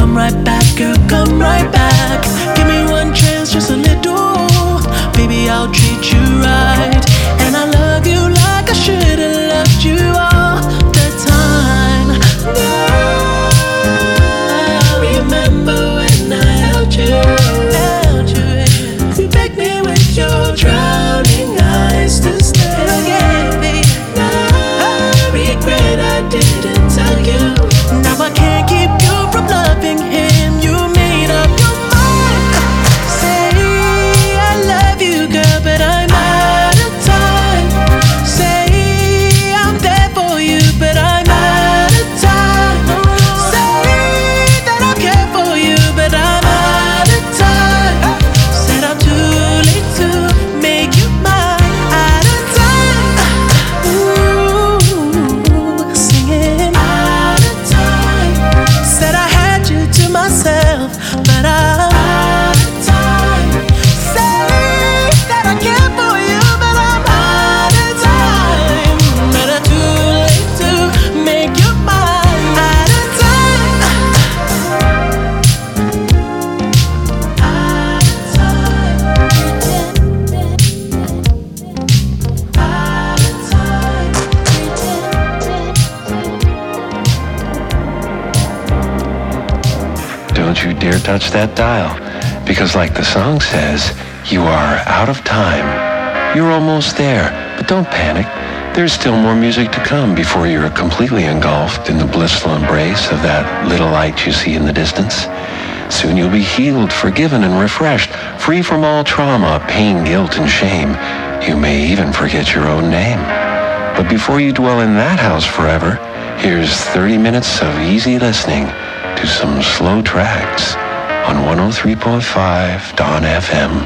come right back, girl, come right back. Give me one chance, just a little. Baby, I'll treat you right. And I love you like I should've loved you all the time. Girl, remember when I held you? You begged me with your drowning eyes to stay again. I regret I didn't tell you. Now I can't keep you from loving him. You made up your mind. Say I love you, girl, but I'm out of time. Say I'm there for you, but I'm out of time. Say that I care for you, but I'm out of time. Said I'm too late to make you mine. Out of time. Ooh, singing out of time. Said I had you to myself, but I'm out of time. Say that I care for you, but I'm out of time. But I'm too late to make you mine. Out of time. Out of time. Out of time. Don't you dare touch that dial, because like the song says, you are out of time. You're almost there, but don't panic. There's still more music to come before you're completely engulfed in the blissful embrace of that little light you see in the distance. Soon you'll be healed, forgiven, and refreshed, free from all trauma, pain, guilt, and shame. You may even forget your own name. But before you dwell in that house forever, here's 30 minutes of easy listening to some slow tracks on 103.5 Dawn FM.